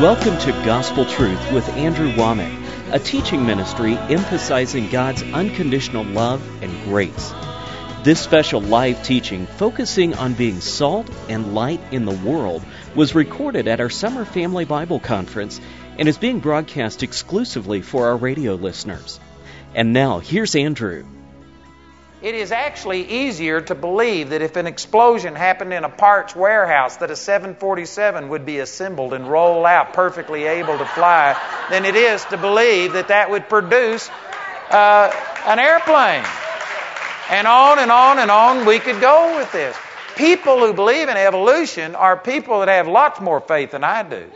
Welcome to Gospel Truth with Andrew Womack, a teaching ministry emphasizing God's unconditional love and grace. This special live teaching, focusing on being salt and light in the world, was recorded at our Summer Family Bible Conference and is being broadcast exclusively for our radio listeners. And now, here's Andrew. It is actually easier to believe that if an explosion happened in a parts warehouse that a 747 would be assembled and roll out perfectly able to fly than it is to believe that that would produce an airplane. And on and on and on we could go with this. People who believe in evolution are people that have lots more faith than I do.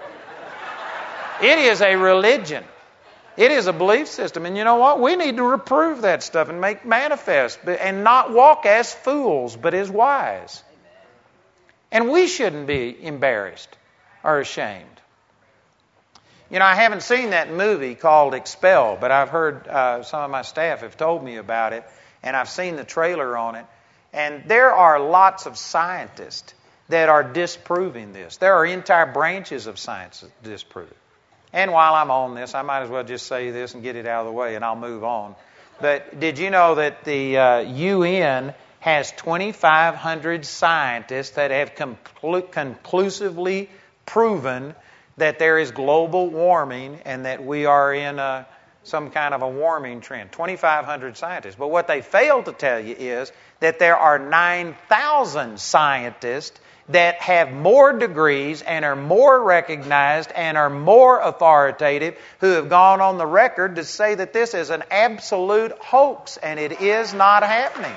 It is a religion. It is a belief system. And you know what? We need to reprove that stuff and make manifest and not walk as fools, but as wise. And we shouldn't be embarrassed or ashamed. You know, I haven't seen that movie called Expel, but I've heard some of my staff have told me about it, and I've seen the trailer on it. And there are lots of scientists that are disproving this. There are entire branches of science that disprove it. And while I'm on this, I might as well just say this and get it out of the way, and I'll move on. But did you know that the UN has 2,500 scientists that have conclusively proven that there is global warming and that we are in some kind of a warming trend? 2,500 scientists. But what they fail to tell you is that there are 9,000 scientists that have more degrees and are more recognized and are more authoritative, who have gone on the record to say that this is an absolute hoax and it is not happening.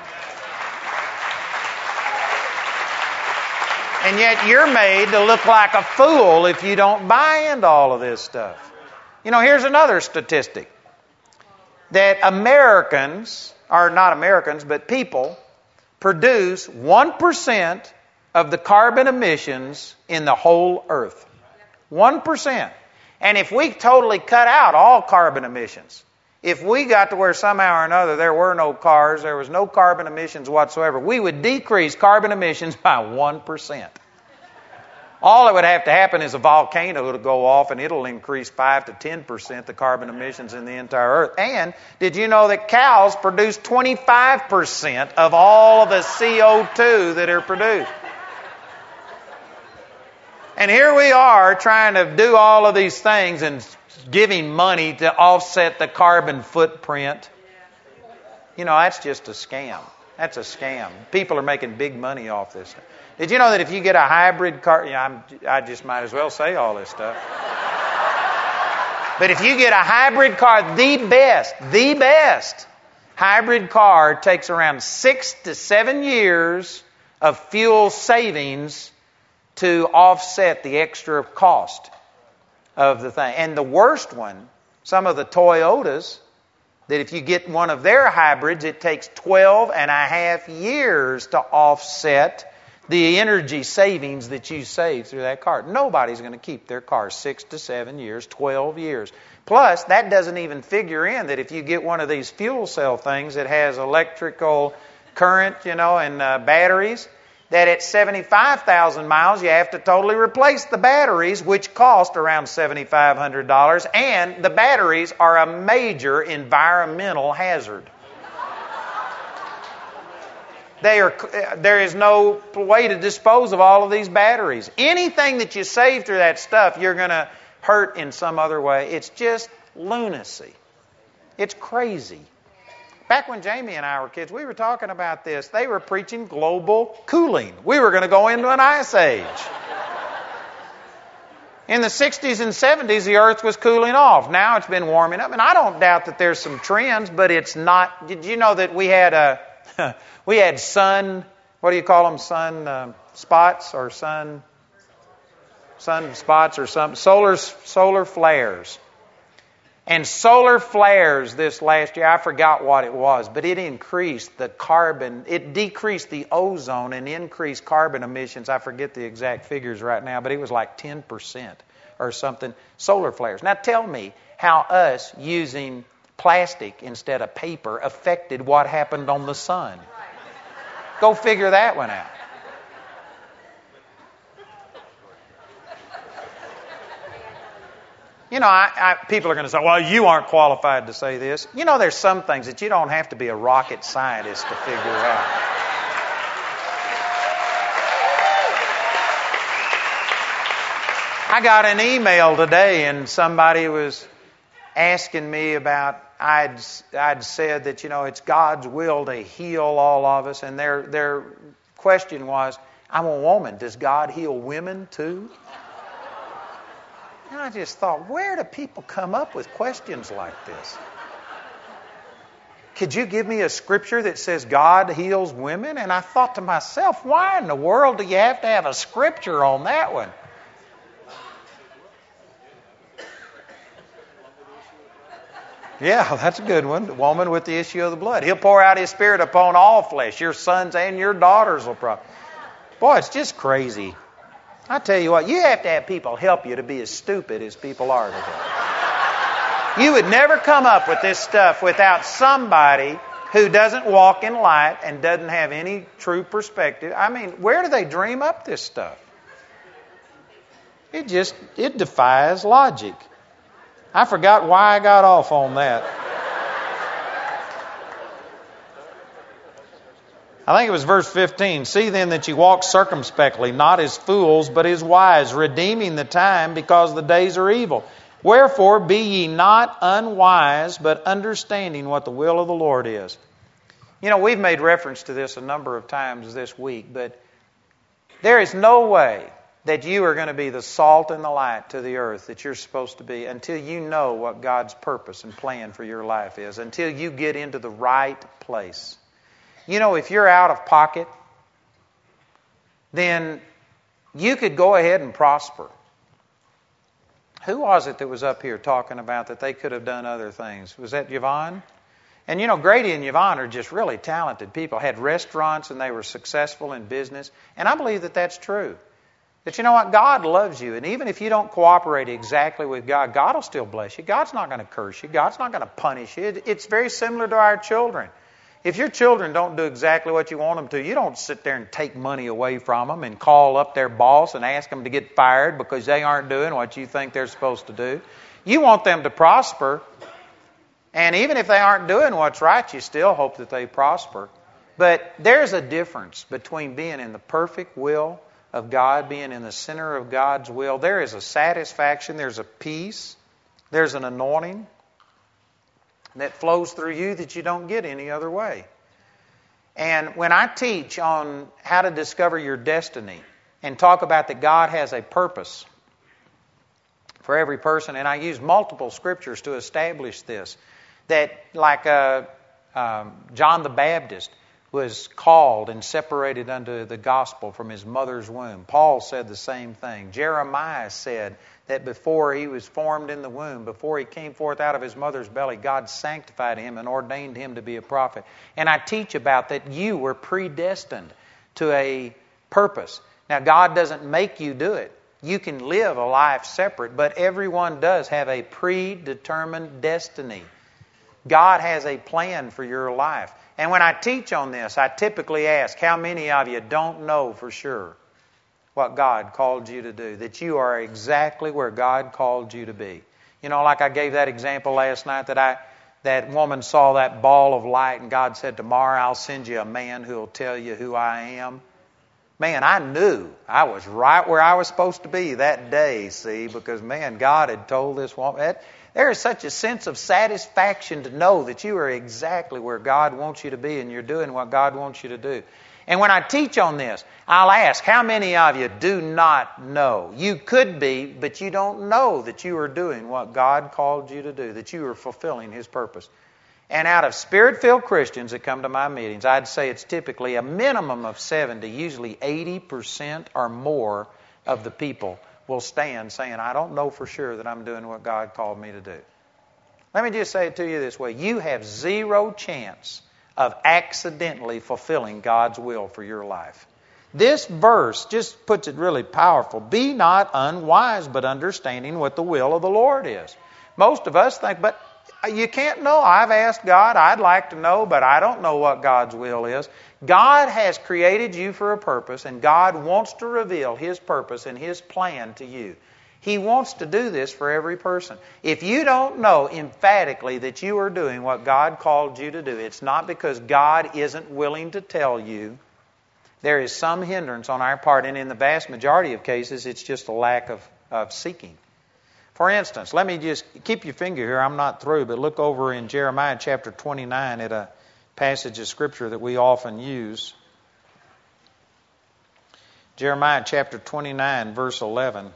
And yet you're made to look like a fool if you don't buy into all of this stuff. You know, here's another statistic. That Americans, or not Americans, but people, produce 1% of the carbon emissions in the whole earth. 1%. And if we totally cut out all carbon emissions, if we got to where somehow or another there were no cars, there was no carbon emissions whatsoever, we would decrease carbon emissions by 1%. All that would have to happen is a volcano to go off, and it'll increase 5 to 10% the carbon emissions in the entire earth. And did you know that cows produce 25% of all of the CO2 that are produced? And here we are trying to do all of these things and giving money to offset the carbon footprint. You know, that's just a scam. That's a scam. People are making big money off this stuff. Did you know that if you get a hybrid car, I just might as well say all this stuff. But if you get a hybrid car, the best hybrid car takes around 6 to 7 years of fuel savings to offset the extra cost of the thing. And the worst one, some of the Toyotas, that if you get one of their hybrids, it takes 12 and a half years to offset the energy savings that you save through that car. Nobody's going to keep their car 6 to 7 years, 12 years. Plus, that doesn't even figure in that if you get one of these fuel cell things that has electrical current, and batteries, that at 75,000 miles you have to totally replace the batteries, which cost around $7,500, and the batteries are a major environmental hazard. There is no way to dispose of all of these batteries. Anything that you save through that stuff, you're going to hurt in some other way. It's just lunacy. It's crazy. Back when Jamie and I were kids, we were talking about this. They were preaching global cooling. We were going to go into an ice age. In the 60s and 70s, the earth was cooling off. Now it's been warming up. And I don't doubt that there's some trends, but it's not. Did you know that we had sun, what do you call them, sun spots or sun spots or something, solar flares. And solar flares this last year, I forgot what it was, but it increased the carbon, it decreased the ozone and increased carbon emissions. I forget the exact figures right now, but it was like 10% or something. Solar flares. Now tell me how us using plastic instead of paper affected what happened on the sun. Go figure that one out. You know, people are going to say, well, you aren't qualified to say this. You know, there's some things that you don't have to be a rocket scientist to figure out. I got an email today and somebody was asking me about, I'd said that, you know, it's God's will to heal all of us. And their question was, I'm a woman. Does God heal women too? And I just thought, where do people come up with questions like this? Could you give me a scripture that says God heals women? And I thought to myself, why in the world do you have to have a scripture on that one? Yeah, that's a good one. The woman with the issue of the blood. He'll pour out His Spirit upon all flesh. Your sons and your daughters will probably. Boy, it's just crazy. I tell you what, you have to have people help you to be as stupid as people are today. You would never come up with this stuff without somebody who doesn't walk in light and doesn't have any true perspective. I mean, where do they dream up this stuff? It defies logic. I forgot why I got off on that. I think it was verse 15. See then that you walk circumspectly, not as fools, but as wise, redeeming the time, because the days are evil. Wherefore be ye not unwise, but understanding what the will of the Lord is. You know, we've made reference to this a number of times this week, but there is no way that you are going to be the salt and the light to the earth that you're supposed to be until you know what God's purpose and plan for your life is, until you get into the right place. You know, if you're out of pocket, then you could go ahead and prosper. Who was it that was up here talking about that they could have done other things? Was that Yvonne? And you know, Grady and Yvonne are just really talented people. Had restaurants and they were successful in business. And I believe that that's true. That you know what? God loves you. And even if you don't cooperate exactly with God, God will still bless you. God's not going to curse you. God's not going to punish you. It's very similar to our children. If your children don't do exactly what you want them to, you don't sit there and take money away from them and call up their boss and ask them to get fired because they aren't doing what you think they're supposed to do. You want them to prosper. And even if they aren't doing what's right, you still hope that they prosper. But there's a difference between being in the perfect will of God, being in the center of God's will. There is a satisfaction, there's a peace, there's an anointing that flows through you that you don't get any other way. And when I teach on how to discover your destiny and talk about that God has a purpose for every person, and I use multiple scriptures to establish this, that like John the Baptist was called and separated unto the gospel from his mother's womb. Paul said the same thing. Jeremiah said that before he was formed in the womb, before he came forth out of his mother's belly, God sanctified him and ordained him to be a prophet. And I teach about that you were predestined to a purpose. Now, God doesn't make you do it. You can live a life separate, but everyone does have a predetermined destiny. God has a plan for your life. And when I teach on this, I typically ask, how many of you don't know for sure what God called you to do? That you are exactly where God called you to be. You know, like I gave that example last night that woman saw that ball of light and God said, tomorrow I'll send you a man who will tell you who I am. Man, I knew I was right where I was supposed to be that day, see, because, man, God had told this woman. There is such a sense of satisfaction to know that you are exactly where God wants you to be and you're doing what God wants you to do. And when I teach on this, I'll ask, how many of you do not know? You could be, but you don't know that you are doing what God called you to do, that you are fulfilling His purpose. And out of Spirit-filled Christians that come to my meetings, I'd say it's typically a minimum of 70, usually 80% or more of the people will stand saying, I don't know for sure that I'm doing what God called me to do. Let me just say it to you this way. You have zero chance of accidentally fulfilling God's will for your life. This verse just puts it really powerful. Be not unwise, but understanding what the will of the Lord is. Most of us think, but you can't know. I've asked God, I'd like to know, but I don't know what God's will is. God has created you for a purpose, and God wants to reveal His purpose and His plan to you. He wants to do this for every person. If you don't know emphatically that you are doing what God called you to do, it's not because God isn't willing to tell you. There is some hindrance on our part, and in the vast majority of cases, it's just a lack of seeking. For instance, let me just keep your finger here. I'm not through, but look over in Jeremiah chapter 29 at a passage of Scripture that we often use. Jeremiah chapter 29, verse 11.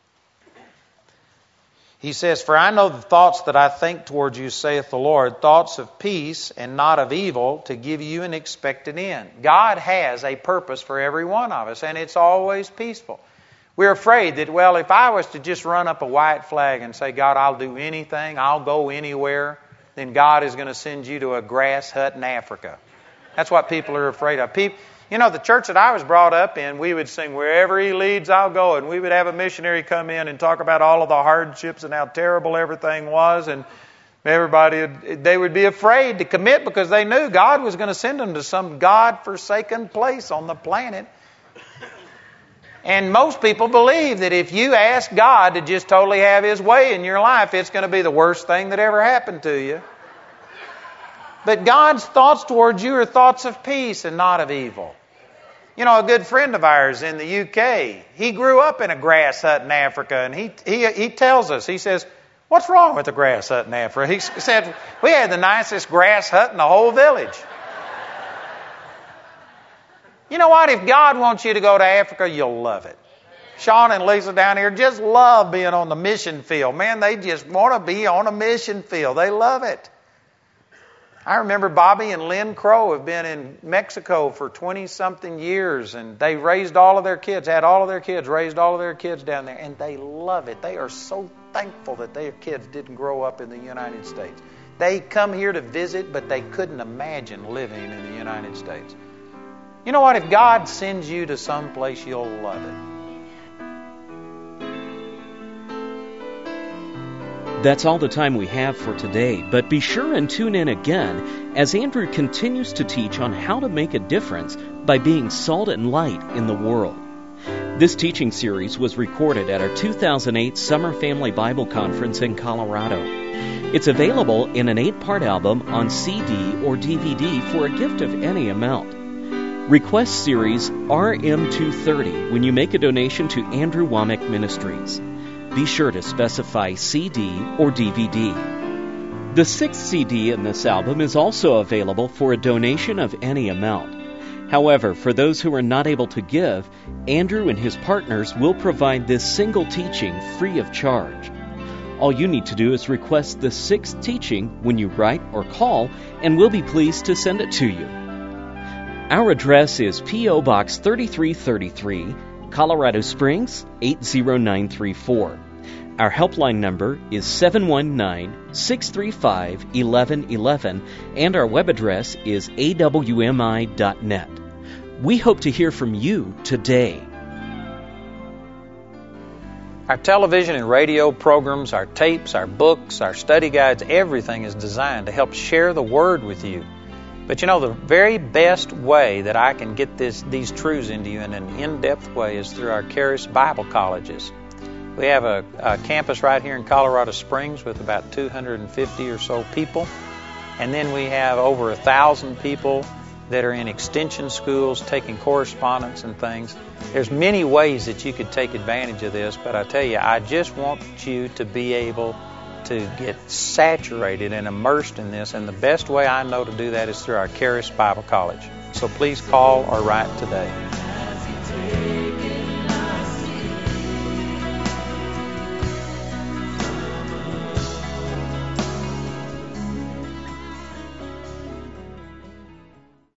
He says, "For I know the thoughts that I think toward you, saith the Lord, thoughts of peace and not of evil, to give you an expected end." God has a purpose for every one of us, and it's always peaceful. We're afraid that, well, if I was to just run up a white flag and say, "God, I'll do anything, I'll go anywhere," then God is going to send you to a grass hut in Africa. That's what people are afraid of. You know, the church that I was brought up in, we would sing, "Wherever He leads, I'll go." And we would have a missionary come in and talk about all of the hardships and how terrible everything was. And they would be afraid to commit because they knew God was going to send them to some God-forsaken place on the planet. And most people believe that if you ask God to just totally have His way in your life, it's going to be the worst thing that ever happened to you. But God's thoughts towards you are thoughts of peace and not of evil. You know, a good friend of ours in the UK, he grew up in a grass hut in Africa, and he tells us, he says, "What's wrong with the grass hut in Africa?" He said, "We had the nicest grass hut in the whole village." You know what? If God wants you to go to Africa, you'll love it. Sean and Lisa down here just love being on the mission field. Man, they just want to be on a mission field. They love it. I remember Bobby and Lynn Crow have been in Mexico for 20-something years, and they raised all of their kids, raised all of their kids down there, and they love it. They are so thankful that their kids didn't grow up in the United States. They come here to visit, but they couldn't imagine living in the United States. You know what? If God sends you to some place, you'll love it. That's all the time we have for today, but be sure and tune in again as Andrew continues to teach on how to make a difference by being salt and light in the world. This teaching series was recorded at our 2008 Summer Family Bible Conference in Colorado. It's available in an 8-part album on CD or DVD for a gift of any amount. Request series RM230 when you make a donation to Andrew Wommack Ministries. Be sure to specify CD or DVD. The 6th CD in this album is also available for a donation of any amount. However, for those who are not able to give, Andrew and his partners will provide this single teaching free of charge. All you need to do is request the 6th teaching when you write or call, and we'll be pleased to send it to you. Our address is P.O. Box 3333, Colorado Springs, 80934. Our helpline number is 719-635-1111, and our web address is awmi.net. We hope to hear from you today. Our television and radio programs, our tapes, our books, our study guides, everything is designed to help share the Word with you. But you know, the very best way that I can get these truths into you in an in-depth way is through our Charis Bible Colleges. We have a campus right here in Colorado Springs with about 250 or so people. And then we have over 1,000 people that are in extension schools taking correspondence and things. There's many ways that you could take advantage of this, but I tell you, I just want you to be able to get saturated and immersed in this, and the best way I know to do that is through our Charis Bible College. So please call or write today.